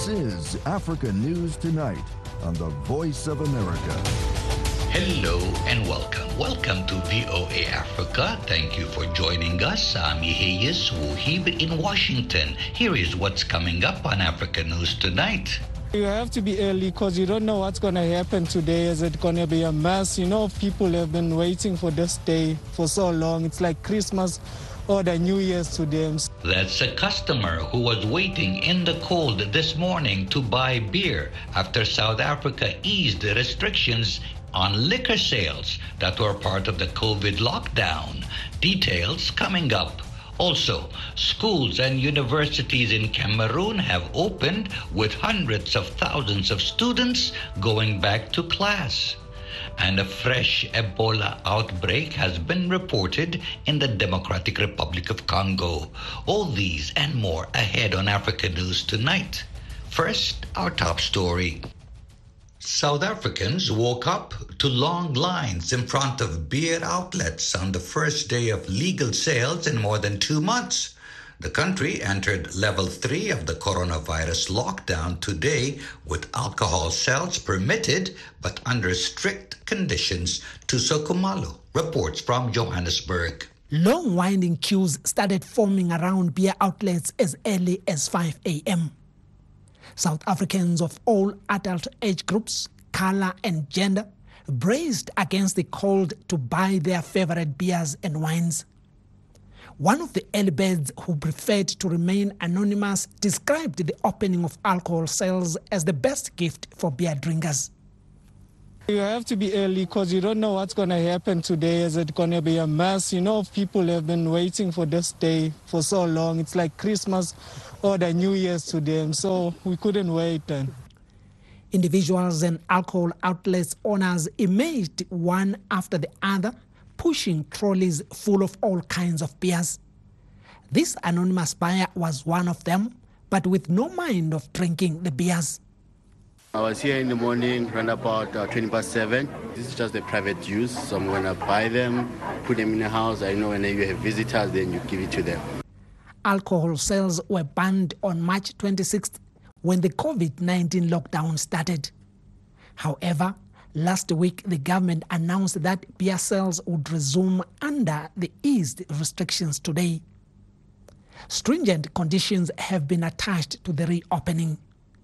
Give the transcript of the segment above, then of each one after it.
This is Africa News Tonight on the Voice of America. Hello and welcome. Welcome to VOA Africa. Thank you for joining us. I'm Yeheyes Wuhib in Washington. Here is what's coming up on Africa News Tonight. You have to be early because you don't know what's going to happen today. Is it going to be a mess? You know, people have been waiting for this day for so long. It's like Christmas or the New Year's to them. That's a customer who was waiting in the cold this morning to buy beer after South Africa eased the restrictions on liquor sales that were part of the COVID lockdown. Details coming up. Also, schools and universities in Cameroon have opened with hundreds of thousands of students going back to class. And a fresh Ebola outbreak has been reported in the Democratic Republic of Congo. All these and more ahead on Africa News Tonight. First, our top story. South Africans woke up to long lines in front of beer outlets on the first day of legal sales in more than 2 months. The country entered level 3 of the coronavirus lockdown today with alcohol sales permitted but under strict conditions. Tuso Kumalo reports from Johannesburg. Long winding queues started forming around beer outlets as early as 5 a.m. South Africans of all adult age groups, color and gender braced against the cold to buy their favorite beers and wines. One of the early birds who preferred to remain anonymous described the opening of alcohol sales as the best gift for beer drinkers. You have to be early because you don't know what's going to happen today. Is it going to be a mess? You know, people have been waiting for this day for so long. It's like Christmas or the New Year's to them, so we couldn't wait then. Individuals and alcohol outlets owners emerged one after the other, pushing trolleys full of all kinds of beers. This anonymous buyer was one of them, but with no mind of drinking the beers. I was here in the morning, around about 7:20. This is just a private use, so I'm going to buy them, put them in the house. I know when you have visitors, then you give it to them. Alcohol sales were banned on March 26th when the COVID-19 lockdown started. However, last week the government announced that beer sales would resume under the eased restrictions today. Stringent conditions have been attached to the reopening.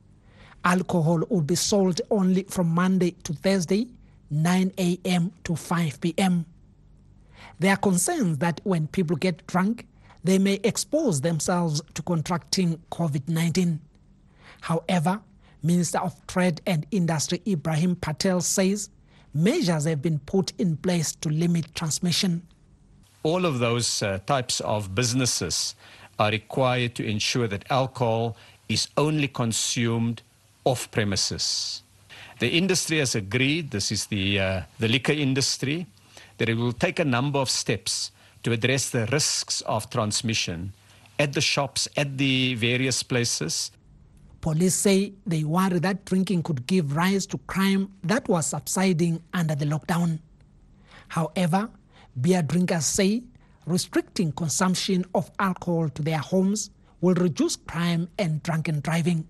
Alcohol will be sold only from Monday to Thursday, 9 a.m. to 5 p.m. There are concerns that when people get drunk, they may expose themselves to contracting COVID-19. However, Minister of Trade and Industry Ibrahim Patel says measures have been put in place to limit transmission. All of those types of businesses are required to ensure that alcohol is only consumed off premises. The industry has agreed, this is the liquor industry, that it will take a number of steps to address the risks of transmission at the shops, at the various places. Police say they worry that drinking could give rise to crime that was subsiding under the lockdown. However, beer drinkers say restricting consumption of alcohol to their homes will reduce crime and drunken driving.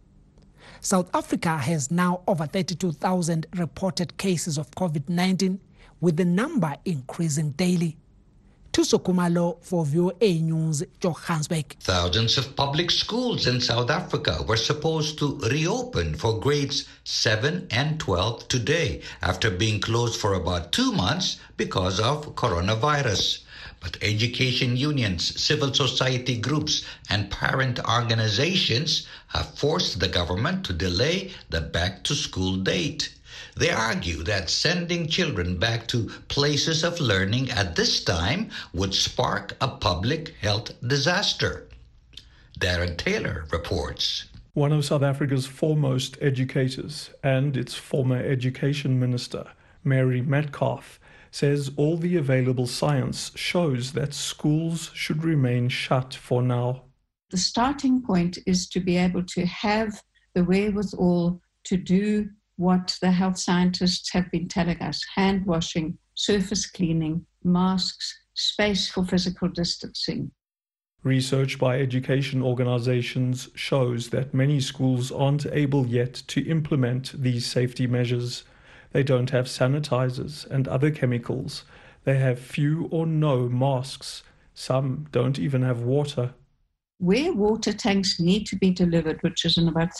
South Africa has now over 32,000 reported cases of COVID-19, with the number increasing daily. Tuso Kumalo for VOA News, Johannesburg. Thousands of public schools in South Africa were supposed to reopen for grades 7 and 12 today after being closed for about 2 months because of coronavirus. But education unions, civil society groups, and parent organizations have forced the government to delay the back-to-school date. They argue that sending children back to places of learning at this time would spark a public health disaster. Darren Taylor reports. One of South Africa's foremost educators and its former education minister, Mary Metcalfe, says all the available science shows that schools should remain shut for now. The starting point is to be able to have the wherewithal to do what the health scientists have been telling us: hand washing, surface cleaning, masks, space for physical distancing. Research by education organizations shows that many schools aren't able yet to implement these safety measures. They don't have sanitizers and other chemicals. They have few or no masks. Some don't even have water. Where water tanks need to be delivered, which is in about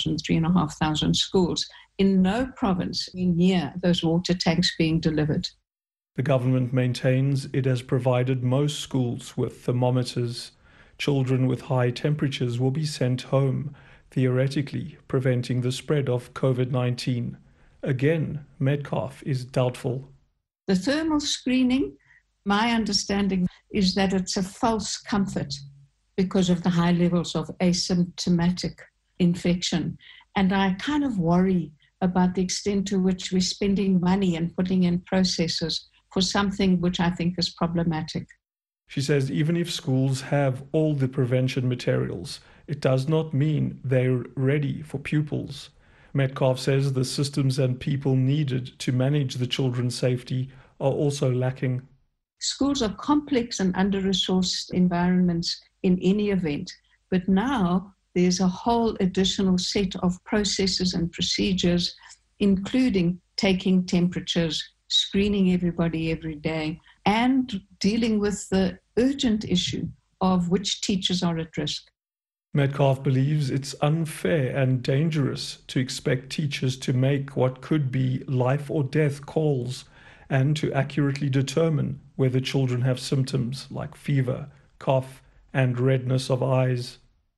3,500 schools, in no province near those water tanks being delivered. The government maintains it has provided most schools with thermometers. Children with high temperatures will be sent home, theoretically preventing the spread of COVID-19. Again, Metcalf is doubtful. The thermal screening, my understanding is that it's a false comfort because of the high levels of asymptomatic infection. And I kind of worry about the extent to which we're spending money and putting in processes for something which I think is problematic. She says even if schools have all the prevention materials, it does not mean they're ready for pupils. Metcalf says the systems and people needed to manage the children's safety are also lacking. Schools are complex and under-resourced environments in any event, but now there's a whole additional set of processes and procedures, including taking temperatures, screening everybody every day, and dealing with the urgent issue of which teachers are at risk. Metcalf believes it's unfair and dangerous to expect teachers to make what could be life or death calls and to accurately determine whether children have symptoms like fever, cough, and redness of eyes.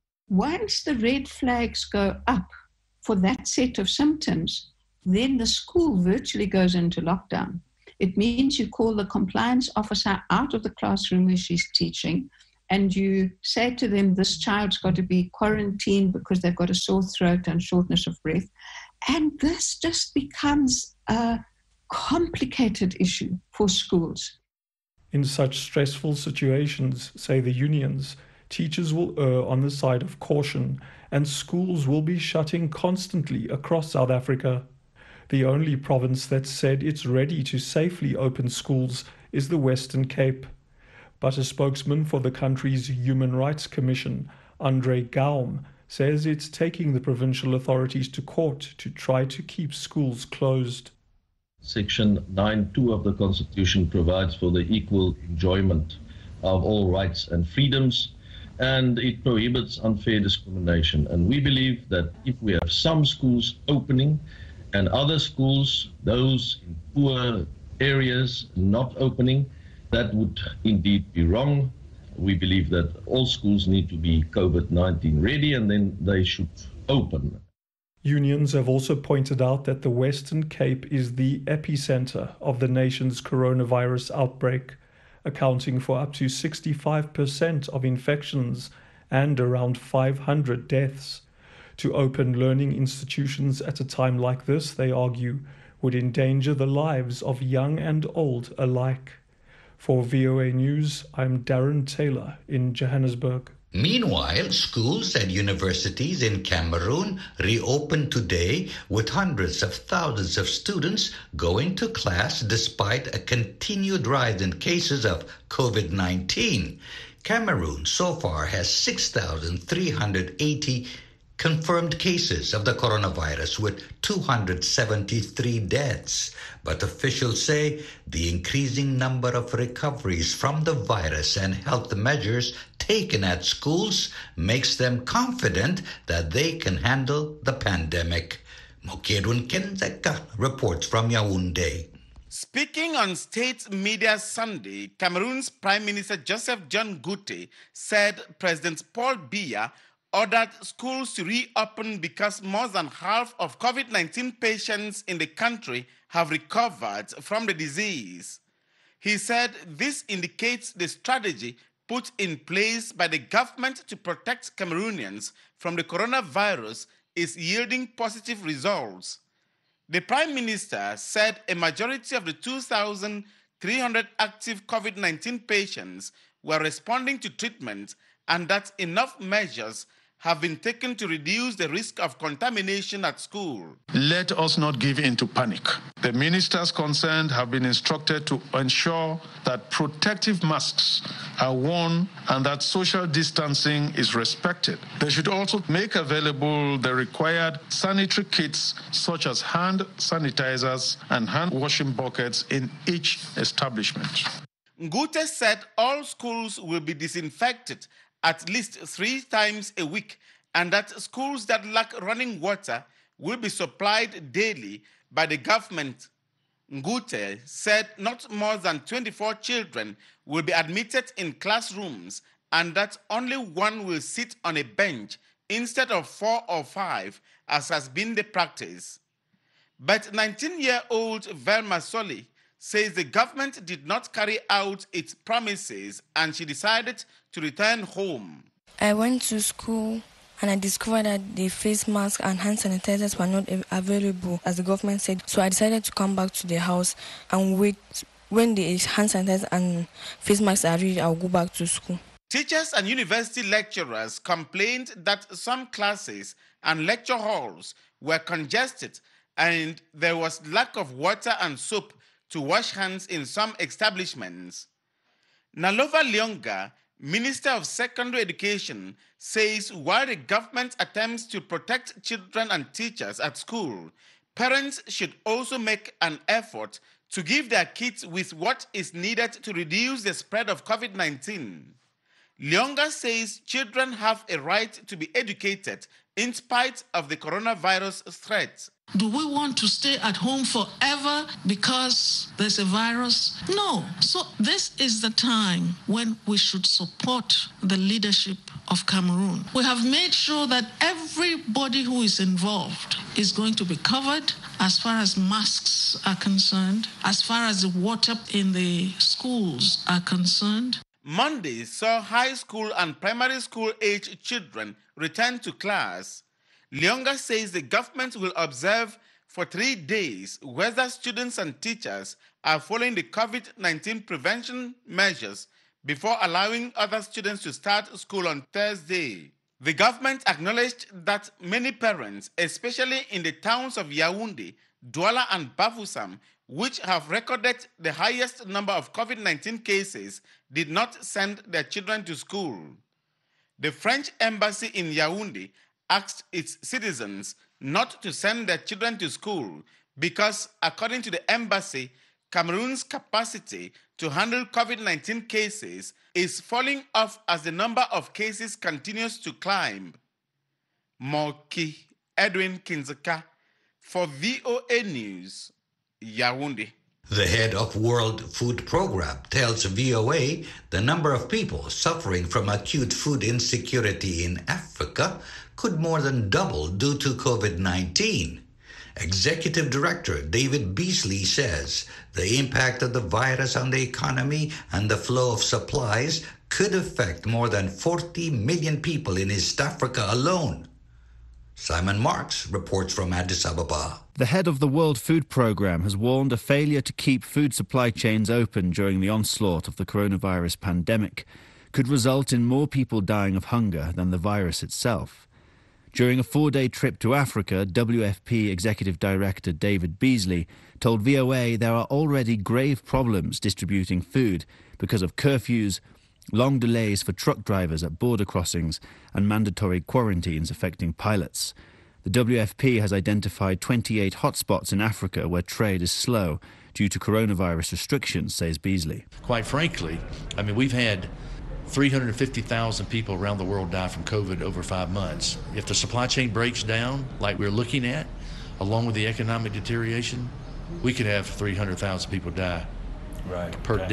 Once the red flags go up for that set of symptoms, then the school virtually goes into lockdown. It means you call the compliance officer out of the classroom where she's teaching, and you say to them, this child's got to be quarantined because they've got a sore throat and shortness of breath. And this just becomes a complicated issue for schools. In such stressful situations, say the unions, teachers will err on the side of caution, and schools will be shutting constantly across South Africa. The only province that said it's ready to safely open schools is the Western Cape. But a spokesman for the country's Human Rights Commission, Andre Gaum, says it's taking the provincial authorities to court to try to keep schools closed. Section 9(2) of the Constitution provides for the equal enjoyment of all rights and freedoms, and it prohibits unfair discrimination. And we believe that if we have some schools opening and other schools, those in poor areas, not opening, that would indeed be wrong. We believe that all schools need to be COVID-19 ready, and then they should open. Unions have also pointed out that the Western Cape is the epicenter of the nation's coronavirus outbreak, accounting for up to 65% of infections and around 500 deaths. To open learning institutions at a time like this, they argue, would endanger the lives of young and old alike. For VOA News, I'm Darren Taylor in Johannesburg. Meanwhile, schools and universities in Cameroon reopened today with hundreds of thousands of students going to class despite a continued rise in cases of COVID-19. Cameroon so far has 6,380 confirmed cases of the coronavirus with 273 deaths. But officials say the increasing number of recoveries from the virus and health measures taken at schools makes them confident that they can handle the pandemic. Mokedun Kenzeka reports from Yaoundé. Speaking on state media Sunday, Cameroon's Prime Minister Joseph John Goute said President Paul Biya ordered schools to reopen because more than half of COVID-19 patients in the country have recovered from the disease. He said this indicates the strategy put in place by the government to protect Cameroonians from the coronavirus is yielding positive results. The Prime Minister said a majority of the 2,300 active COVID-19 patients were responding to treatment and that enough measures have been taken to reduce the risk of contamination at school. Let us not give in to panic. The ministers concerned have been instructed to ensure that protective masks are worn and that social distancing is respected. They should also make available the required sanitary kits such as hand sanitizers and hand washing buckets in each establishment. Ngute said all schools will be disinfected at least 3 times a week, and that schools that lack running water will be supplied daily by the government. Ngute said not more than 24 children will be admitted in classrooms and that only one will sit on a bench instead of 4 or 5, as has been the practice. But 19-year-old Velma Soli says the government did not carry out its promises and she decided to return home. I went to school and I discovered that the face masks and hand sanitizers were not available, as the government said. So I decided to come back to the house and wait. When the hand sanitizers and face masks are ready, I'll go back to school. Teachers and university lecturers complained that some classes and lecture halls were congested and there was lack of water and soap to wash hands in some establishments. Nalova Lyonga, Minister of Secondary Education, says while the government attempts to protect children and teachers at school, parents should also make an effort to give their kids with what is needed to reduce the spread of COVID-19. Lyonga says children have a right to be educated in spite of the coronavirus threat. Do we want to stay at home forever because there's a virus? No. So this is the time when we should support the leadership of Cameroon. We have made sure that everybody who is involved is going to be covered as far as masks are concerned, as far as the water in the schools are concerned. Monday saw high school and primary school age children return to class. Lyonga says the government will observe for 3 days whether students and teachers are following the COVID-19 prevention measures before allowing other students to start school on Thursday. The government acknowledged that many parents, especially in the towns of Yaoundé, Douala and Bafoussam, which have recorded the highest number of COVID-19 cases, did not send their children to school. The French embassy in Yaoundé asked its citizens not to send their children to school because, according to the embassy, Cameroon's capacity to handle COVID-19 cases is falling off as the number of cases continues to climb. Moki Edwin Kinzaka for VOA News, Yaoundé. The head of World Food Program tells VOA the number of people suffering from acute food insecurity in Africa could more than double due to COVID-19. Executive Director David Beasley says the impact of the virus on the economy and the flow of supplies could affect more than 40 million people in East Africa alone. Simon Marks reports from Addis Ababa. The head of the World Food Programme has warned a failure to keep food supply chains open during the onslaught of the coronavirus pandemic could result in more people dying of hunger than the virus itself. During a 4-day trip to Africa, WFP Executive Director David Beasley told VOA there are already grave problems distributing food because of curfews, long delays for truck drivers at border crossings and mandatory quarantines affecting pilots. The WFP has identified 28 hotspots in Africa where trade is slow due to coronavirus restrictions, says Beasley. Quite frankly, we've had 350,000 people around the world die from COVID over 5 months. If the supply chain breaks down, like we're looking at, along with the economic deterioration, we could have 300,000 people die per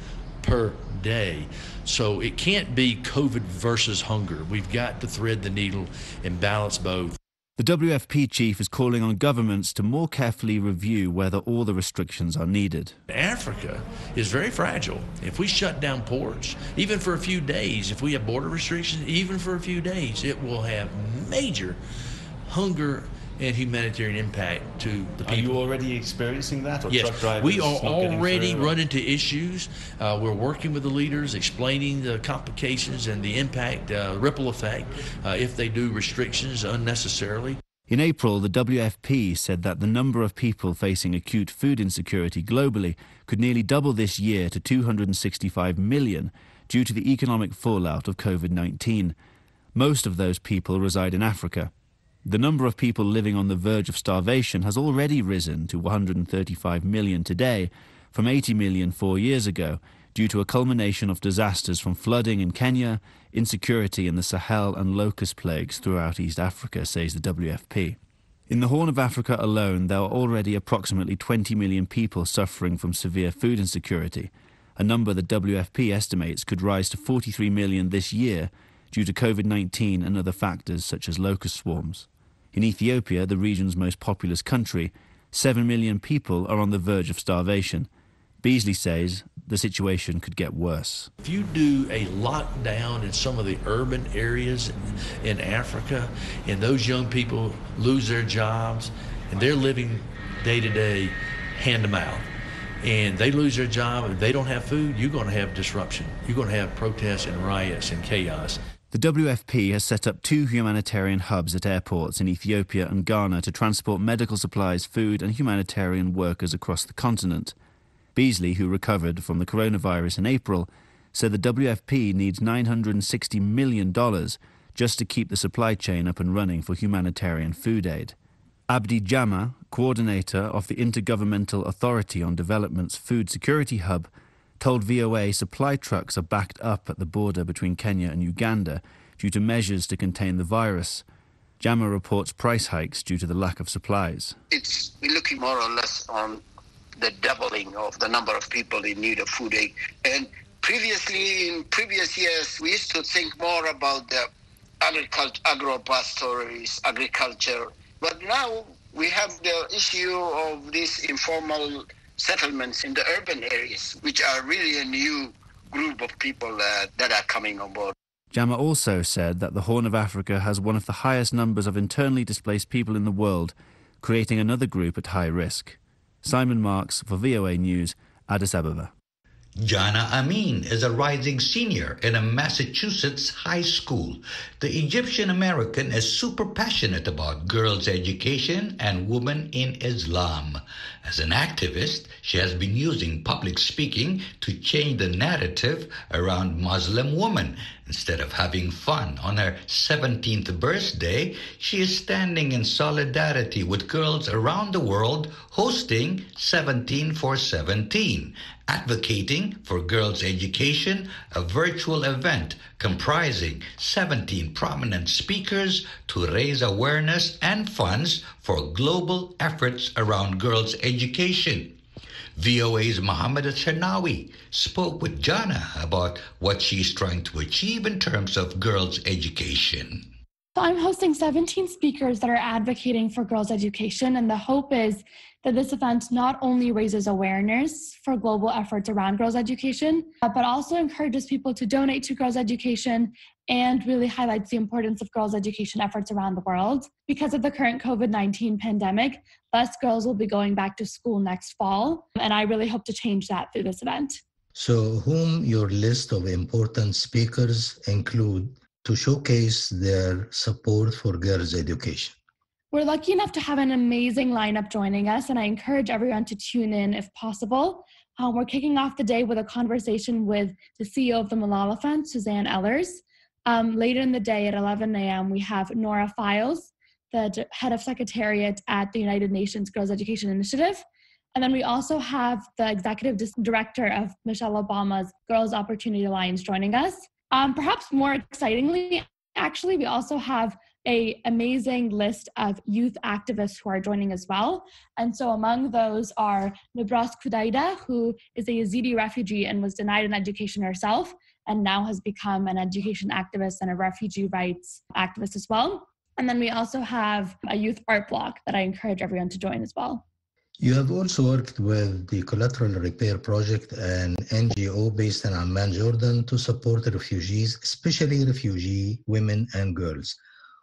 day. So it can't be COVID versus hunger. We've got to thread the needle and balance both. The WFP chief is calling on governments to more carefully review whether all the restrictions are needed. Africa is very fragile. If we shut down ports, even for a few days, if we have border restrictions, even for a few days, it will have major hunger and humanitarian impact to the people. Are you already experiencing that? Or yes, truck drivers we are already through, running into issues. We're working with the leaders, explaining the complications and the impact, ripple effect, if they do restrictions unnecessarily. In April, the WFP said that the number of people facing acute food insecurity globally could nearly double this year to 265 million due to the economic fallout of COVID-19. Most of those people reside in Africa. The number of people living on the verge of starvation has already risen to 135 million today, from 80 million 4 years ago, due to a culmination of disasters from flooding in Kenya, insecurity in the Sahel and locust plagues throughout East Africa, says the WFP. In the Horn of Africa alone, there are already approximately 20 million people suffering from severe food insecurity, a number the WFP estimates could rise to 43 million this year due to COVID-19 and other factors such as locust swarms. In Ethiopia, the region's most populous country, 7 million people are on the verge of starvation. Beasley says the situation could get worse. If you do a lockdown in some of the urban areas in Africa, and those young people lose their jobs, and they're living day to day, hand to mouth, and they lose their job and they don't have food, you're going to have disruption. You're going to have protests and riots and chaos. The WFP has set up 2 humanitarian hubs at airports in Ethiopia and Ghana to transport medical supplies, food and humanitarian workers across the continent. Beasley, who recovered from the coronavirus in April, said the WFP needs $960 million just to keep the supply chain up and running for humanitarian food aid. Abdi Jama, coordinator of the Intergovernmental Authority on Development's Food Security Hub, told VOA supply trucks are backed up at the border between Kenya and Uganda due to measures to contain the virus. Jama reports price hikes due to the lack of supplies. We're looking more or less on the doubling of the number of people in need of food aid. And previously, in previous years, we used to think more about the agro-pastoralist agriculture. But now we have the issue of these informal settlements in the urban areas, which are really a new group of people that are coming on board. Jama also said that the Horn of Africa has one of the highest numbers of internally displaced people in the world, creating another group at high risk. Simon Marks for VOA News, Addis Ababa. Jana Amin is a rising senior in a Massachusetts high school. The Egyptian-American is super passionate about girls' education and women in Islam. As an activist, she has been using public speaking to change the narrative around Muslim women. Instead of having fun on her 17th birthday, she is standing in solidarity with girls around the world hosting 17 for 17, advocating for girls' education, a virtual event comprising 17 prominent speakers to raise awareness and funds for global efforts around girls' education. VOA's Mohammed Al-Shanawi spoke with Jana about what she's trying to achieve in terms of girls' education. So I'm hosting 17 speakers that are advocating for girls' education, and the hope is that this event not only raises awareness for global efforts around girls' education, but also encourages people to donate to girls' education and really highlights the importance of girls' education efforts around the world. Because of the current COVID-19 pandemic, less girls will be going back to school next fall, and I really hope to change that through this event. So whom your list of important speakers include to showcase their support for girls' education? We're lucky enough to have an amazing lineup joining us, and I encourage everyone to tune in if possible. We're kicking off the day with a conversation with the CEO of the Malala Fund, Suzanne Ellers. Later in the day at 11 a.m., we have Nora Files, the head of secretariat at the United Nations Girls Education Initiative. And then we also have the executive director of Michelle Obama's Girls Opportunity Alliance joining us. Perhaps more excitingly, actually, we also have an amazing list of youth activists who are joining as well. And so among those are Nabras Kudaida, who is a Yazidi refugee and was denied an education herself, and now has become an education activist and a refugee rights activist as well. And then we also have a youth art block that I encourage everyone to join as well. You have also worked with the Collateral Repair Project, an NGO based in Amman, Jordan, to support refugees, especially refugee women and girls.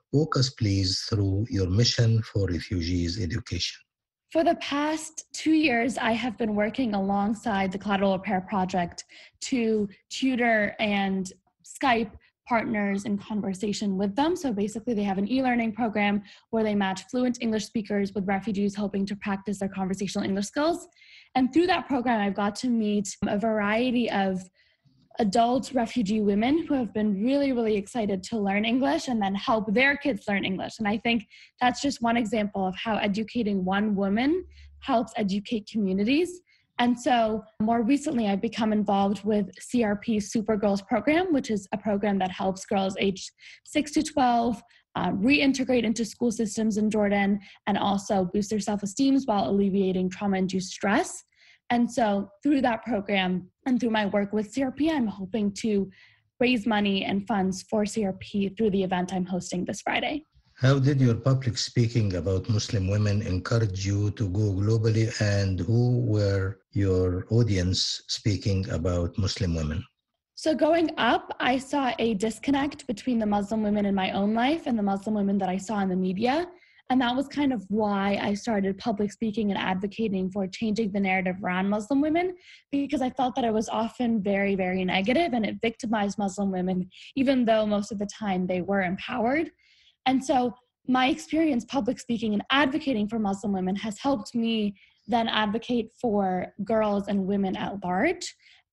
Walk us, please, through your mission for refugees education. For the past 2 years, I have been working alongside the Collateral Repair Project to tutor and Skype partners in conversation with them. So basically they have an e-learning program where they match fluent English speakers with refugees hoping to practice their conversational English skills. And through that program, I've got to meet a variety of adult refugee women who have been really, really excited to learn English and then help their kids learn English. And I think that's just one example of how educating one woman helps educate communities. And so more recently, I've become involved with CRP's Super Girls program, which is a program that helps girls aged 6 to 12 reintegrate into school systems in Jordan and also boost their self-esteem while alleviating trauma-induced stress. And so through that program and through my work with CRP, I'm hoping to raise money and funds for CRP through the event I'm hosting this Friday. How did your public speaking about Muslim women encourage you to go globally, and who were your audience speaking about Muslim women? So growing up, I saw a disconnect between the Muslim women in my own life and the Muslim women that I saw in the media. And that was kind of why I started public speaking and advocating for changing the narrative around Muslim women, because I felt that it was often very, very negative and it victimized Muslim women, even though most of the time they were empowered. And so my experience public speaking and advocating for Muslim women has helped me then advocate for girls and women at large.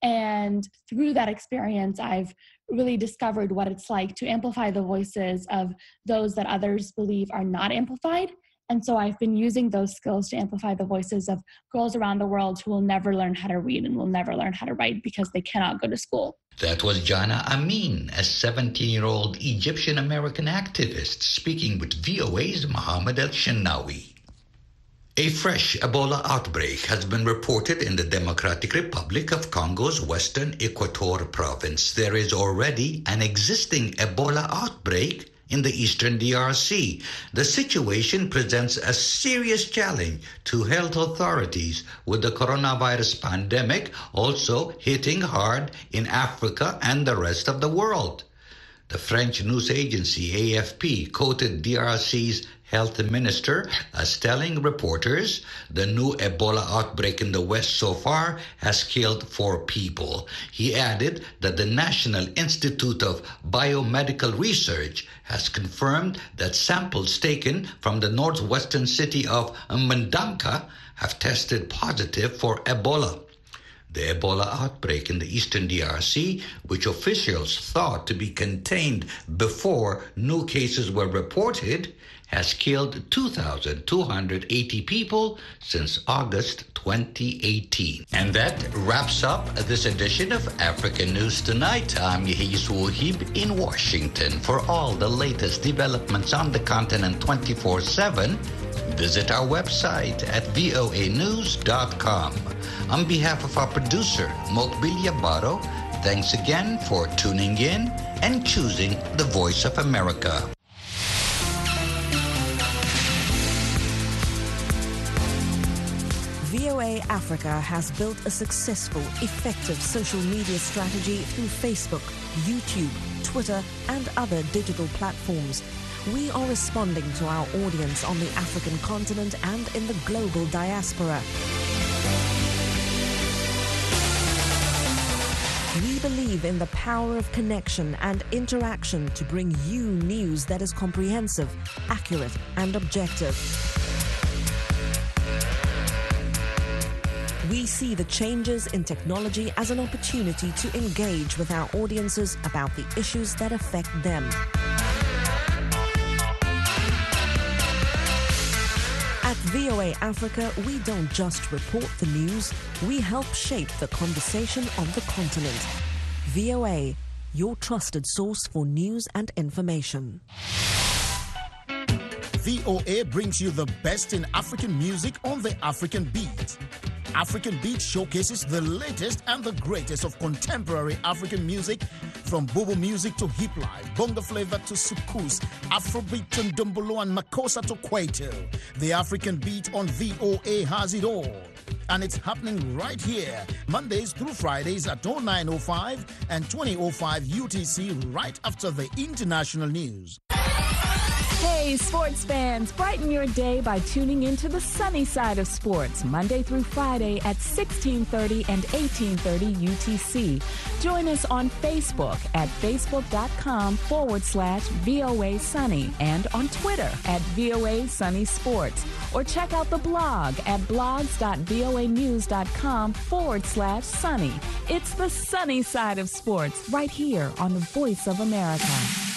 And through that experience, I've really discovered what it's like to amplify the voices of those that others believe are not amplified. And so I've been using those skills to amplify the voices of girls around the world who will never learn how to read and will never learn how to write because they cannot go to school. That was Jana Amin, a 17-year-old Egyptian-American activist speaking with VOA's Mohammed El-Shenawi. A fresh Ebola outbreak has been reported in the Democratic Republic of Congo's Western Equator province. There is already an existing Ebola outbreak in the eastern DRC. The situation presents a serious challenge to health authorities, with the coronavirus pandemic also hitting hard in Africa and the rest of the world. The French news agency AFP quoted DRC's health minister as telling reporters the new Ebola outbreak in the West so far has killed 4 people. He added that the National Institute of Biomedical Research has confirmed that samples taken from the northwestern city of Mbandaka have tested positive for Ebola. The Ebola outbreak in the eastern DRC, which officials thought to be contained before new cases were reported, has killed 2,280 people since August 2018. And that wraps up this edition of African News Tonight. I'm Yehis Wahib in Washington. For all the latest developments on the continent 24/7, visit our website at voanews.com. On behalf of our producer, Mokbil Yabaro, thanks again for tuning in and choosing the Voice of America. VOA Africa has built a successful, effective social media strategy through Facebook, YouTube, Twitter, and other digital platforms. We are responding to our audience on the African continent and in the global diaspora. We believe in the power of connection and interaction to bring you news that is comprehensive, accurate, and objective. We see the changes in technology as an opportunity to engage with our audiences about the issues that affect them. At VOA Africa, we don't just report the news, we help shape the conversation on the continent. VOA, your trusted source for news and information. VOA brings you the best in African music on the African Beat. African Beat showcases the latest and the greatest of contemporary African music, from Bobo music to hip life, bongo flavor to soukous, Afrobeat and Ndombolo and Makossa to Kwaito. The African Beat on VOA has it all. And it's happening right here, Mondays through Fridays at 09:05 and 20:05 UTC, right after the international news. Hey, sports fans, brighten your day by tuning into the sunny side of sports, Monday through Friday at 16:30 and 18:30 UTC. Join us on Facebook at facebook.com/VOA Sunny and on Twitter at VOA Sunny Sports. Or check out the blog at blogs.voanews.com/sunny. It's the sunny side of sports right here on the Voice of America.